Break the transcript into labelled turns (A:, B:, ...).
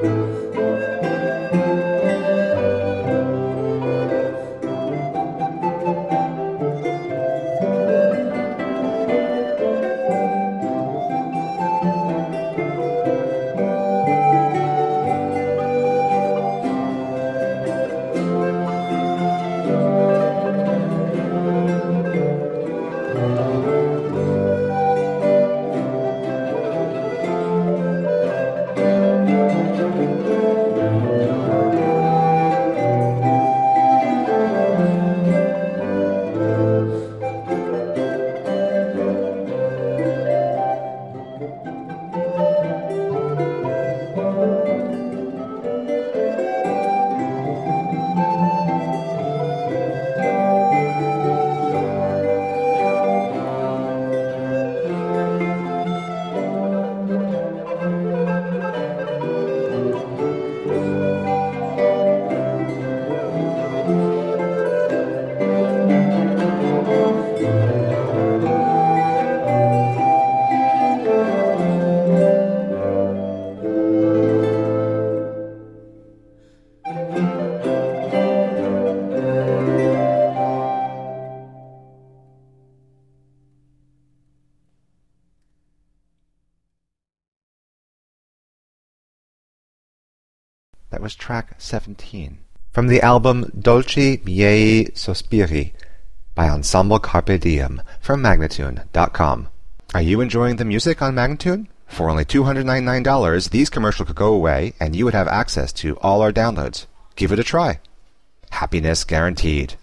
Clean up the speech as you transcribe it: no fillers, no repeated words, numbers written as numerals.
A: That was track 17 from the album Dolci Miei Sospiri by Ensemble Carpe Diem from Magnatune.com. Are you enjoying the music on Magnatune? For only $299, these commercials could go away and you would have access to all our downloads. Give it a try. Happiness guaranteed.